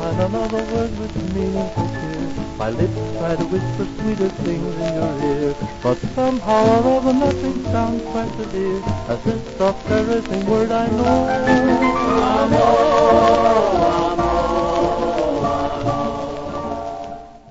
and another word with meaning so clear. My lips try to whisper sweeter things in your ear, but somehow or other nothing sounds quite so dear as this soft caressing word I know.